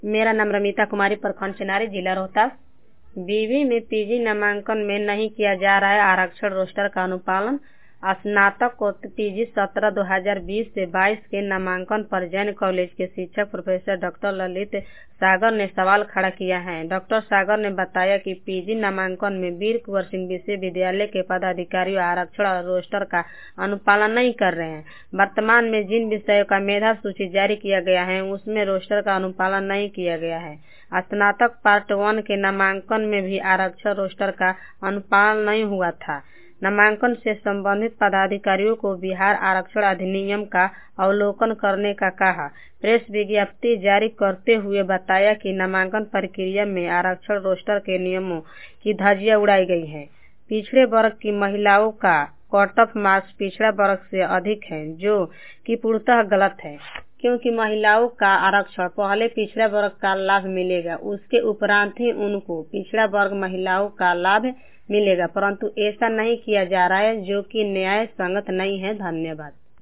मेरा नाम रमिता कुमारी, प्रखंड चेनारी, जिला रोहतास। बीवी में पीजी नामांकन में नहीं किया जा रहा है आरक्षण रोस्टर का अनुपालन। स्नातकोत्तर पीजी सत्र 2020 से 22 के नामांकन पर जैन कॉलेज के शिक्षक प्रोफेसर डॉक्टर ललित सागर ने सवाल खड़ा किया है। डॉक्टर सागर ने बताया कि पीजी नामांकन में वीर कुंवर सिंह विश्वविद्यालय के पदाधिकारी आरक्षण रोस्टर का अनुपालन नहीं कर रहे हैं। वर्तमान में जिन विषयों का मेधा सूची जारी किया गया है उसमें रोस्टर का अनुपालन नहीं किया गया है। स्नातक पार्ट 1 के नामांकन में भी आरक्षण रोस्टर का अनुपालन नहीं हुआ था। नामांकन से संबंधित पदाधिकारियों को बिहार आरक्षण अधिनियम का अवलोकन करने का कहा। प्रेस विज्ञप्ति जारी करते हुए बताया कि नामांकन प्रक्रिया में आरक्षण रोस्टर के नियमों की धज्जियां उड़ाई गई है। पिछड़े वर्ग की महिलाओं का कट ऑफ मार्क्स पिछड़ा वर्ग से अधिक है, जो कि पूर्णतः गलत है, क्योंकि महिलाओं का आरक्षण पहले पिछड़ा वर्ग का लाभ मिलेगा, उसके उपरांत ही उनको पिछड़ा वर्ग महिलाओं का लाभ मिलेगा, परंतु ऐसा नहीं किया जा रहा है, जो कि न्याय संगत नहीं है। धन्यवाद।